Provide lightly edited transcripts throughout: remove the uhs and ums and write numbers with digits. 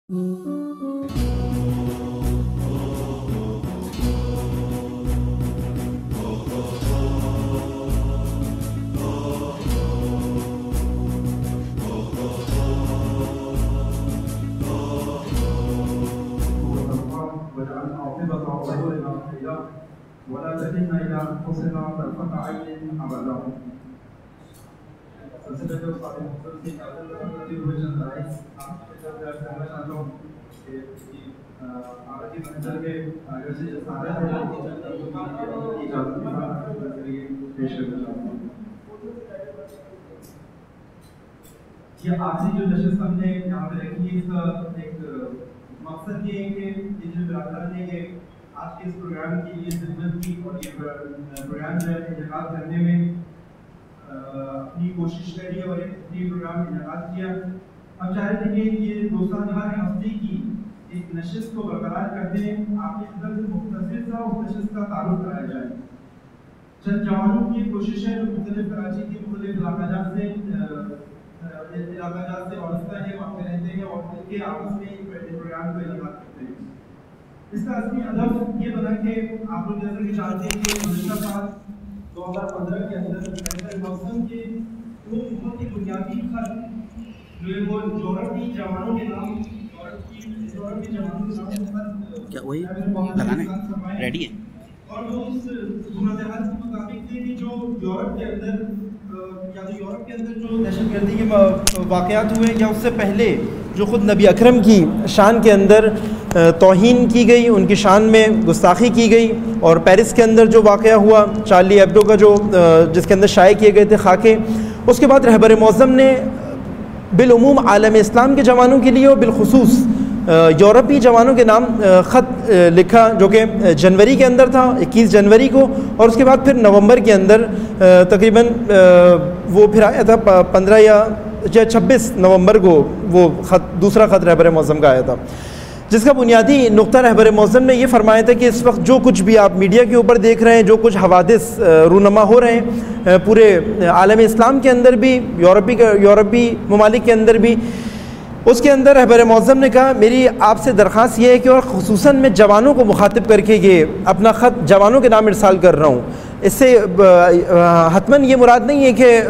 ولا تكلنا إلى أنفسنا طرفة عين أبدا. ये आखिरी जो नशिस्त हमने यहाँ पे रखी है, इसका एक मकसद ये है कि ये जो बिरादरान ने आज के इस प्रोग्राम की ये खिदमत की और ये प्रोग्राम जो है इनेकाद करने में अपनी कोशिश करी और एक फ्री प्रोग्राम इनेकाद किया। हम चाह रहे थे कि ये दोस्ताना हर हफ्ते की एक नशिस्त को बरकरार करते हैं, आपकी खिदमत से मुख्तसर सा उस नशिस्त का तारुफ कराया जाए। चंद जवानों की कोशिश है जो मुख्तलिफ कराची के मुख्तलिफ इलाकाजात से वाबस्ता है, वहाँ पे रहते हैं और उनके आपस में प्रोग्राम को इनेकाद करते हैं। इसका असली हदफ ये बना कि आप लोग जैसे कि जानते हैं कि गुज़श्ता साल 2015 के अंदर मौसम के वो बहुत ही बुनियादी खत जो है वो यूरोपीय जवानों के नाम क्या वही लगाना है रेडी है और वो उस सूरत हाल के मुताबिक थे कि जो यूरोप के अंदर जो दहशतगर्दी के वाक़यात हुए या उससे पहले जो ख़ुद नबी अकरम की शान के अंदर तौहीन की गई, उनकी शान में गुस्ताखी की गई। और पेरिस के अंदर जो वाक़या हुआ चार्ली एब्डो का जो जिसके अंदर शाये किए गए थे खाके, उसके बाद रहबर मौज़म ने बिलउमूम आलम इस्लाम के जवानों के लिए और बिलखुसूस यूरोपीय जवानों के नाम ख़त लिखा, जो कि जनवरी के अंदर था 21 जनवरी को, और उसके बाद फिर नवंबर के अंदर तकरीबन वो फिर आया था 15 या 26 नवंबर को वो ख़त, दूसरा ख़त रहबर मौज़म का आया था, जिसका बुनियादी नुक्ता रहबर मौज़म ने ये फरमाया था कि इस वक्त जो कुछ भी आप मीडिया के ऊपर देख रहे हैं, जो कुछ हवादिस रूनमा हो रहे हैं पूरे आलम इस्लाम के अंदर भी, यूरोपीय ममालिक के अंदर भी, उसके अंदर रहबर मौज़म ने कहा मेरी आपसे दरख्वास्त ये है कि और ख़ुसूसन मैं जवानों को मुखातिब करके ये अपना ख़त जवानों के नाम इरसाल कर रहा हूँ। इससे हतमन ये मुराद नहीं है कि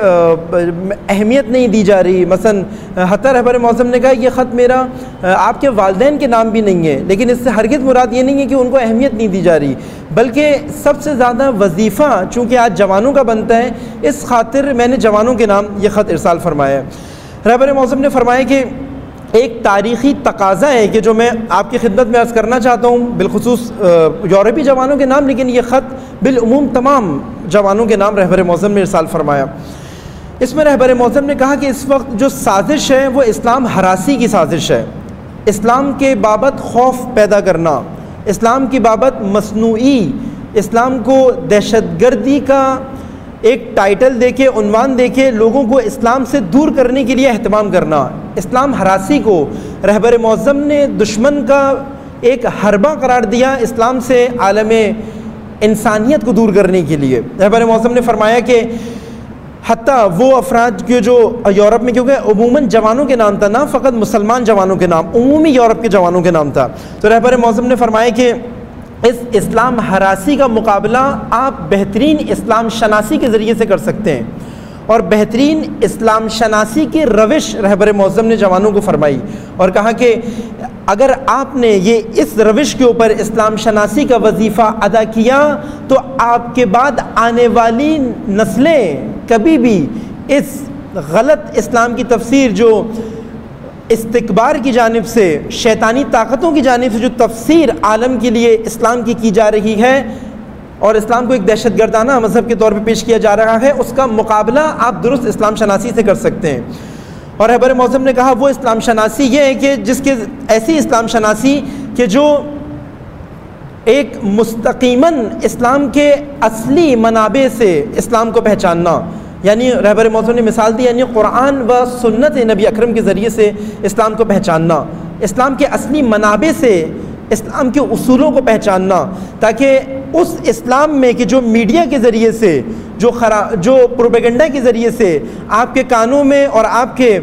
अहमियत नहीं दी जा रही, मसलन हत्ता रहबर मौज़म ने कहा ये ख़त मेरा आपके वालिदैन के नाम भी नहीं है, लेकिन इससे हरगिज़ मुराद ये नहीं है कि उनको अहमियत नहीं दी जा रही, बल्कि सबसे ज़्यादा वजीफ़ा चूँकि आज जवानों का बनता है, इस खातिर मैंने जवानों के नाम ये ख़त इरसाल फरमाया। रहबर मौज़म ने फरमाया कि एक तारीख़ी तकाज़ा है कि जो मैं आपकी खिदमत में अर्ज़ करना चाहता हूँ, बिलखुसूस यूरोपीय जवानों के नाम, लेकिन ये ख़त बिलउमूम तमाम जवानों के नाम रहबर मौज़म ने इरसाल फरमाया। इसमें रहबर मौज़म ने कहा कि इस वक्त जो साजिश है वो इस्लाम हरासी की साजिश है, इस्लाम के बाबत खौफ पैदा करना, इस्लाम की बाबत मसनूई, इस्लाम को दहशतगर्दी का एक टाइटल देके, उन्वान देके लोगों को इस्लाम से दूर करने के लिए अहतमाम करना। इस्लाम हरासी को रहबर मौज़म ने दुश्मन का एक हरबा करार दिया, इस्लाम से आलम इंसानियत को दूर करने के लिए। रहबर मौज़म ने फरमाया कि हत्ता वो अफराद के जो यूरोप में, क्योंकि उमूमन जवानों के नाम था, ना फ़कत मुसलमान जवानों के नाम, उमूमी यूरोप के जवानों के नाम था, तो रहबर मौज़म ने फरमाया कि इस इस्लाम हरासी का मुकाबला आप बेहतरीन इस्लाम शनासी के ज़रिए से कर सकते हैं, और बेहतरीन इस्लाम शनासी की रविश रहबर मौज़म ने जवानों को फरमाई और कहा कि अगर आपने ये इस रविश के ऊपर इस्लाम शनासी का वजीफ़ा अदा किया तो आपके बाद आने वाली नस्लें कभी भी इस गलत इस्लाम की तफसीर, जो इस्तिकबार की जानिब से, शैतानी ताकतों की जानिब से जो तफसीर आलम के लिए इस्लाम की जा रही है और इस्लाम को एक दहशतगर्दाना मज़हब के तौर पे पेश किया जा रहा है, उसका मुकाबला आप दुरुस्त इस्लाम शनासी से कर सकते हैं। और रहबर मौज़म ने कहा वो इस्लाम शनासी ये है कि जिसके ऐसी इस्लाम शनासी कि जो एक मुस्तकीमन इस्लाम के असली मनाबे से इस्लाम को पहचानना, यानी रहबर मौज़ूद ने मिसाल दी, यानी कुरान व सुन्नत नबी अकरम के ज़रिए से इस्लाम को पहचानना, इस्लाम के असली मनाबे से इस्लाम के उसूलों को पहचानना, ताकि उस इस्लाम में कि जो मीडिया के ज़रिए से, जो प्रोपेगेंडा के ज़रिए से आपके कानों में और आपके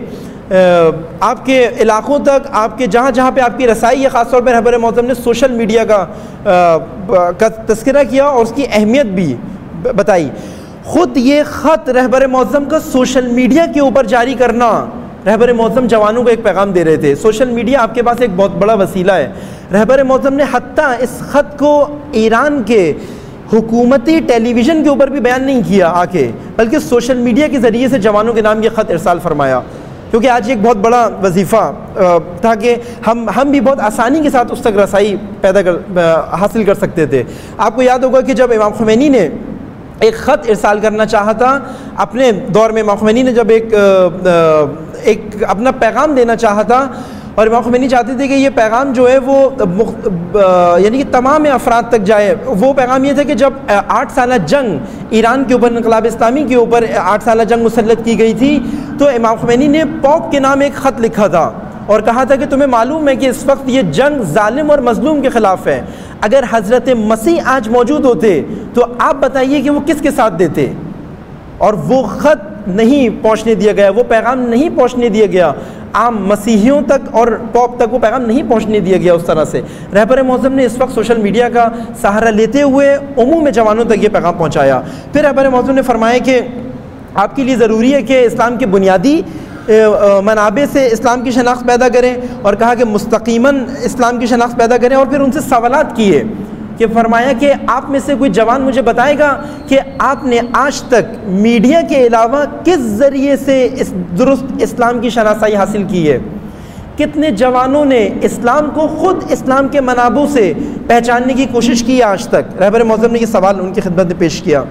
आपके इलाक़ों तक, आपके जहाँ जहाँ पे आपकी रसाई है, ख़ास तौर पर रहबर मोहतरम ने सोशल मीडिया का तज़किरा किया और उसकी अहमियत भी बताई। ख़ुद ये ख़त रहबर मोहतरम का सोशल मीडिया के ऊपर जारी करना, रहबर मोहतरम जवानों को एक पैगाम दे रहे थे। सोशल मीडिया आपके पास एक बहुत बड़ा वसीला है। रहबर मोहतरम ने हत्ता इस ख़त को ईरान के हुकूमती टेलीविज़न के ऊपर भी बयान नहीं किया आके, बल्कि सोशल मीडिया के ज़रिए से जवानों के नाम ये ख़त इरसाल फरमाया, क्योंकि आज एक बहुत बड़ा वजीफ़ा था कि हम भी बहुत आसानी के साथ उस तक रसाई हासिल कर सकते थे। आपको याद होगा कि जब इमाम ख़ुमैनी ने एक ख़त इरसाल करना चाहा था अपने दौर में, इमाम ख़ुमैनी ने जब एक अपना पैगाम देना चाहा था, और इमाम ख़ुमैनी चाहते थे कि ये पैगाम जो है वो यानी कि तमाम अफराद तक जाए। वो पैगाम ये था कि जब 8 साल जंग ईरान के ऊपर, इनक़लाब इस्लामी के ऊपर 8 साल जंग मुसल्लत की गई थी, तो इमाम ख़ुमैनी ने पोप के नाम एक ख़त लिखा था और कहा था कि तुम्हें मालूम है कि इस वक्त ये जंग जालिम और मज़लूम के ख़िलाफ़ है। अगर हज़रत मसीह आज मौजूद होते तो आप बताइए कि वो किसके साथ देते। और वो ख़त नहीं पहुँचने दिया गया, वो पैगाम नहीं पहुँचने दिया गया आम मसीहियों तक और पॉप तक, वो पैगाम नहीं पहुँचने दिया गया उस तरह से। रहबर मोहतरम ने इस वक्त सोशल मीडिया का सहारा लेते हुए उमूम जवानों तक ये पैगाम पहुँचाया। फिर रहबर मोहतरम ने फरमाया कि आपके लिए ज़रूरी है कि इस्लाम के बुनियादी मनाबे से इस्लाम की शनाख्त पैदा करें, और कहा कि मुस्तकीमन इस्लाम की शनाख्त पैदा करें। और फिर उनसे सवालात किए कि फरमाया कि आप में से कोई जवान मुझे बताएगा कि आपने आज तक मीडिया के अलावा किस ज़रिए से इस दुरुस्त इस्लाम की शनासाई हासिल की है। कितने जवानों ने इस्लाम को ख़ुद इस्लाम के मनाबों से पहचानने की कोशिश की आज तक। रहबर मोहतरम ने ये सवाल उनकी खिदमत में पेश किया।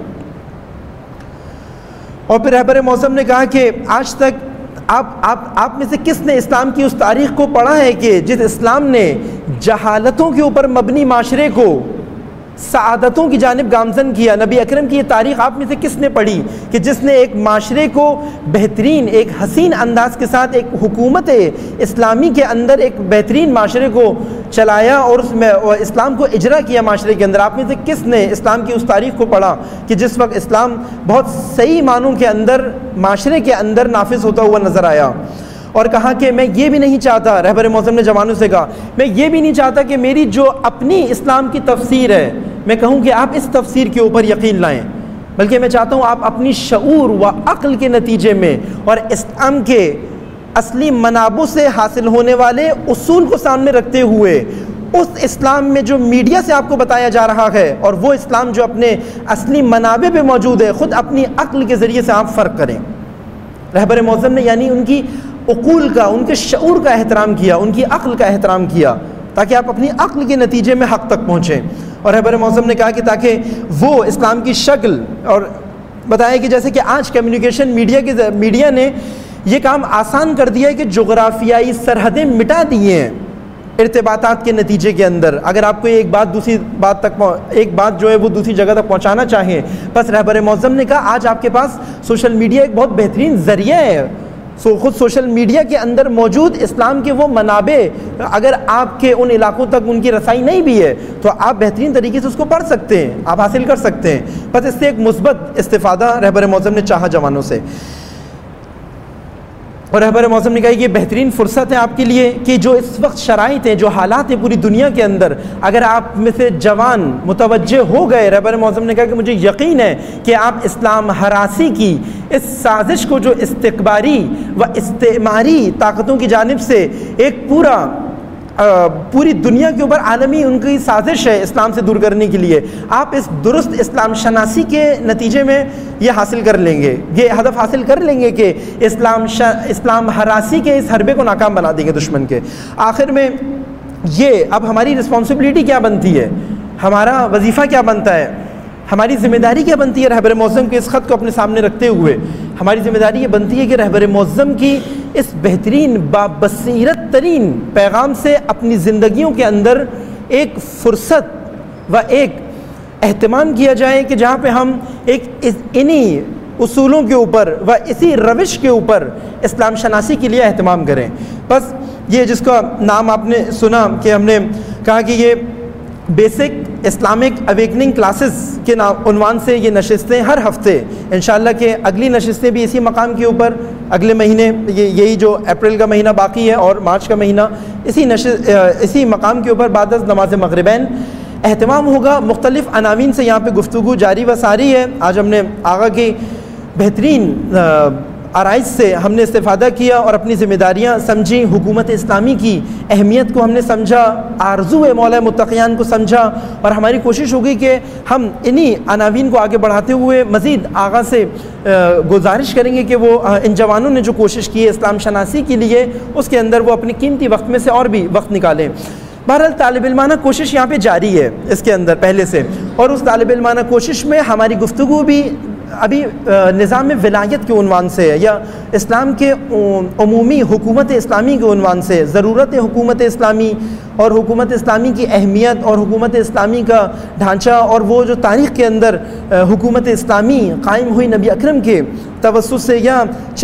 और फिर रहबर मोहतरम ने कहा कि आज तक आप में से किसने इस्लाम की उस तारीख़ को पढ़ा है कि जिस इस्लाम ने जहालतों के ऊपर मबनी माशरे को सआदतों की जानिब गामज़न किया। नबी अकरम की ये तारीख़ आप में से किसने पढ़ी कि जिसने एक माशरे को बेहतरीन, एक हसीन अंदाज के साथ एक हुकूमत इस्लामी के अंदर एक बेहतरीन माशरे को चलाया और उसमें इस्लाम को इजरा किया माशरे के अंदर। आप में से किसने इस्लाम की उस तारीख़ को पढ़ा कि जिस वक्त इस्लाम बहुत सही मानों के अंदर माशरे के अंदर नाफिज होता हुआ नज़र आया। और कहा कि मैं ये भी नहीं चाहता, रहबर मोहतरम ने जवानों से कहा, मैं ये भी नहीं चाहता कि मेरी जो अपनी इस्लाम की तफसीर है मैं कहूँ कि आप इस तफसीर के ऊपर यकीन लाएं, बल्कि मैं चाहता हूँ आप अपनी शऊर व अक्ल के नतीजे में और इस्लाम के असली मनाबों से हासिल होने वाले उसूल को सामने रखते हुए उस इस्लाम में जो मीडिया से आपको बताया जा रहा है और वो इस्लाम जो अपने असली मनाबे पे मौजूद है, ख़ुद अपनी अक्ल के ज़रिए से आप फ़र्क करें। रहबर मोहतरम ने यानी उनकी उकूल का, उनके शऊर का एहतराम किया, उनकी अक्ल का एहतराम किया, ताकि आप अपनी अक्ल के नतीजे में हक़ तक पहुँचें। और रहबर मोहतरम ने कहा कि ताकि वो इस्लाम की शक्ल, और बताया कि जैसे कि आज कम्युनिकेशन मीडिया ने ये काम आसान कर दिया है कि जोग्राफियाई सरहदें मिटा दी हैं इर्तिबातात के नतीजे के अंदर। अगर आपको एक बात दूसरी बात तक, एक बात जो है वो दूसरी जगह तक पहुँचाना चाहें, बस रहबर मोहतरम ने कहा आज आपके पास सोशल मीडिया एक बहुत बेहतरीन ज़रिया है। ख़ुद सोशल मीडिया के अंदर मौजूद इस्लाम के वो मनाबे अगर आपके उन इलाक़ों तक उनकी रसाई नहीं भी है तो आप बेहतरीन तरीके से उसको पढ़ सकते हैं, आप हासिल कर सकते हैं। बस इससे एक मुस्बत इस्तिफ़ादा रहबर मोहतरम ने चाहा जवानों से। और रहबर मोहतरम ने कहा कि ये बेहतरीन फ़ुर्सत है आपके लिए कि जो इस वक्त शराइत हैं, जो हालात हैं पूरी दुनिया के अंदर, अगर आप में से जवान मुतवज्जे हो गए, रहबर मोहतरम ने कहा कि मुझे यकीन है कि आप इस्लाम हरासी की इस साजिश को जो इस्तिकबारी व इस्तेमारी ताकतों की जानिब से एक पूरी दुनिया के ऊपर आलमी उनकी साजिश है इस्लाम से दूर करने के लिए, आप इस दुरुस्त इस्लाम शनासी के नतीजे में ये हासिल कर लेंगे, ये हदफ हासिल कर लेंगे कि इस्लाम हरासी के इस हरबे को नाकाम बना देंगे दुश्मन के। आखिर में ये अब हमारी रिस्पॉन्सिबिलिटी क्या बनती है, हमारा वजीफ़ा क्या बनता है, हमारी ज़िम्मेदारी क्या बनती है रहबर मोहतरम के इस ख़त को अपने सामने रखते हुए। हमारी ज़िम्मेदारी ये बनती है कि रहबर मोहतरम की इस बेहतरीन बाबसीरत तरीन पैगाम से अपनी ज़िंदगियों के अंदर एक फ़ुर्सत व एक एहतमाम किया जाए कि जहाँ पे हम इन्हीं उसूलों के ऊपर व इसी रविश के ऊपर इस्लाम शनासी के लिए एहतमाम करें। बस ये जिसका नाम आपने सुना कि हमने कहा कि ये बेसिक इस्लामिक अवेकनिंग क्लासेस के उन्वान से ये नशिस्तें हर हफ्ते इंशाअल्लाह के अगली नशिस्तें भी इसी मकाम के ऊपर अगले महीने यही जो अप्रैल का महीना बाकी है और मार्च का महीना इसी मकाम के ऊपर बाद नमाज मगरिबैन एहतमाम होगा। मुख्तलिफ़ अनावीन से यहाँ पे गुफ्तगू जारी व सारी है। आज हमने आगा की बेहतरीन आराइश से हमने इस्तेफ़ादा किया और अपनी ज़िम्मेदारियाँ समझी, हुकूमत इस्लामी की अहमियत को हमने समझा, आरज़ू मौला मुत्तक़ियान को समझा और हमारी कोशिश होगी कि हम इन्हीं अनावीन को आगे बढ़ाते हुए मज़ीद आगा से गुजारिश करेंगे कि वो इन जवानों ने जो कोशिश की है इस्लाम शनासी के लिए, उसके अंदर वो अपने कीमती वक्त में से और भी वक्त निकालें। बहरहाल तालिब-इल्माना कोशिश यहाँ पे जारी है इसके अंदर पहले से, और उस तालिब-इल्माना कोशिश में हमारी गुफ्तगू भी अभी निज़ाम विलायत के उन्वान से है या इस्लाम के उमूमी हुकूमत इस्लामी के उन्वान से, ज़रूरत हुकूमत इस्लामी और हुकूमत इस्लामी की अहमियत और हुकूमत इस्लामी का ढांचा और वो जो तारीख़ के अंदर हुकूमत इस्लामी कायम हुई नबी अकरम के तवस्सुस से या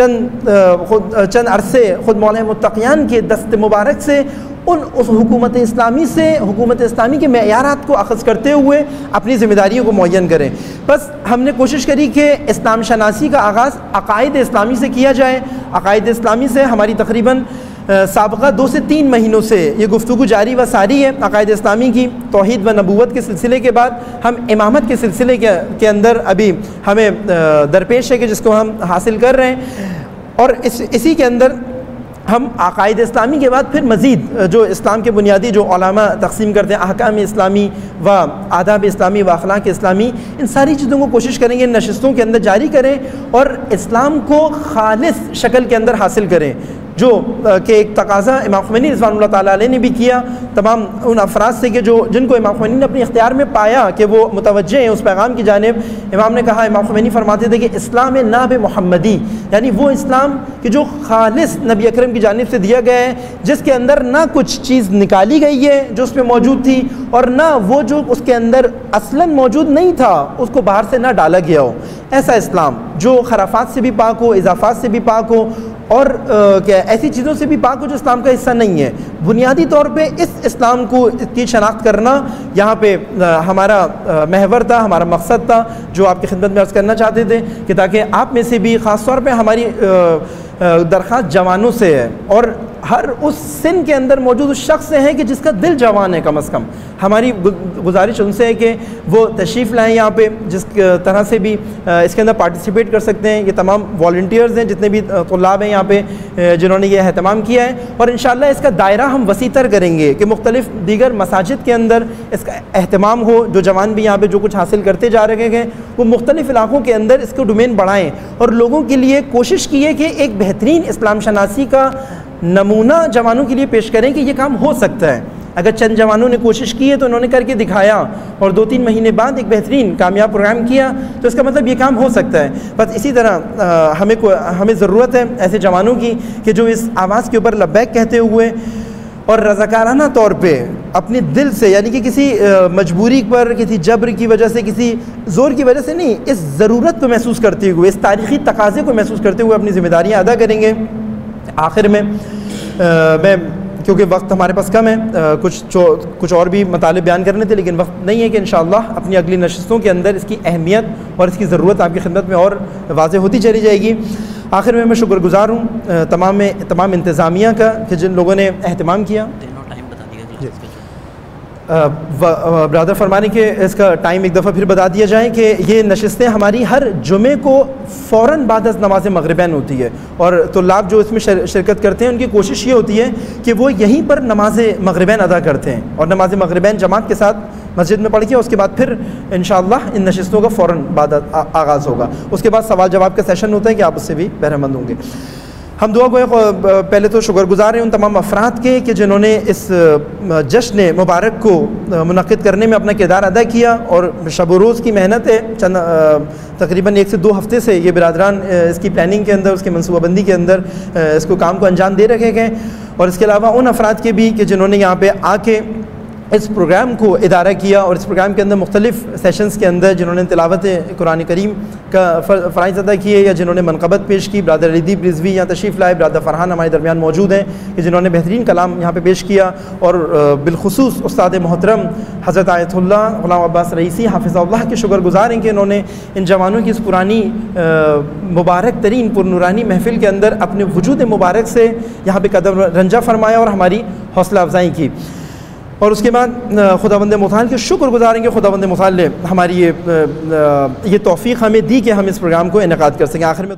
चंद अरसे ख़ुद मौला मुत्तक़ियान के दस्त मुबारक से उस हुकूमत इस्लामी से हुकूमत इस्लामी के मेयारात को अख़ज़ करते हुए अपनी ज़िम्मेदारियों को मुअय्यन करें। बस हमने कोशिश करी कि इस्लाम शनासी का आगाज़ अक़ाइद इस्लामी से किया जाए। अक़ाइद इस्लामी से हमारी तक़रीबन साबिक़ा 2 से 3 महीनों से ये गुफ्तगू जारी व सारी है। अक़ाइद इस्लामी की तौहीद व नबूवत के सिलसिले के बाद हम इमामत के सिलसिले के अंदर अभी हमें दरपेश है कि जिसको हम हासिल कर रहे हैं, और इसी के अंदर हम अक़ाइद इस्लामी के बाद फिर मज़ीद जो इस्लाम के बुनियादी जो उलमा तक़सीम करते हैं अहकाम इस्लामी व आदाब इस्लामी व अखलाक इस्लामी, इन सारी चीज़ों को कोशिश करेंगे नशिस्तों के अंदर जारी करें और इस्लाम को खालिस शक्ल के अंदर हासिल करें, जो कि एक तकाज़ा इमाम ख़ुमैनी रिज़वानुल्लाह ताला अलैह ने भी किया तमाम उन अफराद से कि जिनको इमाम ख़ुमैनी ने अपने इख्तियार में पाया कि वो मुतवज्जे हैं उस पैगाम की जानिब। इमाम ने कहा, इमाम ख़ुमैनी फरमाते थे कि इस्लाम नाब मोहम्मदी, यानी वो इस्लाम कि जो खालिस नबी अकरम की जानिब से दिया गया है, जिसके अंदर ना कुछ चीज़ निकाली गई है जो उसमें मौजूद थी और ना वो जो उसके अंदर असलन मौजूद नहीं था उसको बाहर से ना डाला गया हो। ऐसा इस्लाम जो खराफात से भी पाक हो, इजाफ़ात से भी पाक हो और क्या ऐसी चीज़ों से भी पाक हो जो इस्लाम का हिस्सा नहीं है। बुनियादी तौर पे इस इस्लाम को की शनाख्त करना यहाँ पे हमारा महवर था, हमारा मकसद था जो आपकी खिदमत में अर्ज़ करना चाहते थे कि ताकि आप में से भी ख़ास तौर पे हमारी दरख्वास्त जवानों से है और हर उस सिन के अंदर मौजूद उस शख्स से है कि जिसका दिल जवान है। कम अज़ कम हमारी गुजारिश उनसे है कि वो तशरीफ़ लाएँ यहाँ पे, जिस तरह से भी इसके अंदर पार्टिसिपेट कर सकते हैं। ये तमाम वॉलंटियर्स हैं जितने भी तुल्लाब हैं यहाँ पे जिन्होंने ये एहतमाम किया है, और इंशाअल्लाह इसका दायरा हम वसीतर करेंगे कि मुख्तलिफ़ दीगर मसाजिद के अंदर इसका एहतमाम हो। जो जवान भी यहाँ पर जो कुछ हासिल करते जा रहे हैं वो मुख्तलिफ़ इलाक़ों के अंदर इसको डोमेन बढ़ाएँ और लोगों के लिए कोशिश की है कि एक बेहतरीन इस्लाम शनासी का नमूना जवानों के लिए पेश करें कि ये काम हो सकता है। अगर चंद जवानों ने कोशिश की है तो उन्होंने करके दिखाया और 2-3 महीने बाद एक बेहतरीन कामयाब प्रोग्राम किया, तो इसका मतलब ये काम हो सकता है। बस इसी तरह हमें ज़रूरत है ऐसे जवानों की कि जो इस आवाज़ के ऊपर लब्बैक कहते हुए और रज़ाकाराना तौर पे अपने दिल से, यानी कि किसी मजबूरी पर, किसी जबर की वजह से, किसी ज़ोर की वजह से नहीं, इस ज़रूरत को महसूस करते हुए, इस तारीख़ी तकाज़े को महसूस करते हुए अपनी ज़िम्मेदारियाँ अदा करेंगे। आखिर में मैं, क्योंकि वक्त हमारे पास कम है, कुछ और भी मतलब बयान करने थे लेकिन वक्त नहीं है, कि इंशाअल्लाह अपनी अगली नशिस्तों के अंदर इसकी अहमियत और इसकी ज़रूरत आपकी खिदमत में और वाज़ेह होती चली जाएगी। आखिर में मैं शुक्रगुज़ार हूँ तमाम इंतज़ामिया का कि जिन लोगों ने एहतमाम किया। ब्रदर फरमाने के इसका टाइम एक दफ़ा फिर बता दिया जाए कि ये नशिस्तें हमारी हर जुमे को फ़ौरन बाद नमाज मगरिबैन होती है, और तुल्लाब जो इसमें शिरकत करते हैं उनकी कोशिश ये होती है कि वो यहीं पर नमाज मगरिबैन अदा करते हैं और नमाज मगरिबैन जमात के साथ मस्जिद में पढ़ के उसके बाद फिर इंशाअल्लाह इन नशिस्तों का फ़ौरन बाद आगाज़ होगा। उसके बाद सवाल जवाब का सेशन होता है कि आप उससे भी बहरमंद होंगे। हम दुआ गोए पहले तो शुक्रगुज़ार हैं उन तमाम अफराद के कि जिन्होंने इस जश्न मुबारक को मुनक़िद करने में अपना किरदार अदा किया, और शब रोज़ की मेहनत है। तकरीबन 1 से 2 हफ़्ते से ये बिरादरान इसकी प्लानिंग के अंदर, उसकी मनसूबाबंदी के अंदर इसको काम को अंजाम दे रखे गए, और इसके अलावा उन अफराद के भी कि जिन्होंने यहाँ पे आके इस प्रोग्राम को इदारा किया और इस प्रोग्राम के अंदर मुख्तलिफ़ सेशंस के अंदर जिन्होंने तिलावत कुरान करीम का फ़राइज़ अदा किए या जिन्होंने मनक़बत पेश की, ब्रदर रिदीप रिजवी यहाँ तशरीफ़ लाए, ब्रदर फ़रहान हमारे दरमियान मौजूद हैं कि जिन्होंने बेहतरीन कलाम यहाँ पे पेश किया, और बिलखुसूस उस्ताद मोहतरम हज़रत आयतुल्लाह ग़ुलाम अब्बास रईसी हाफ़िज़हुल्लाह के शुक्रगुज़ार हैं कि इन्होंने इन जवानों की इस पुरानी मुबारक तरीन पुरनूरानी महफ़िल के अंदर अपने वजूद मुबारक से यहाँ पर कदम रंजा फ़रमाया और हमारी हौसला अफ़ज़ाई की। और उसके बाद खुदावंद मुताल के शुक्रगुज़ार हैं कि खुदावंद मुताल ने हमारी ये तौफ़ीक़ हमें दी कि हम इस प्रोग्राम को इनेकाद कर सकें। आखिर में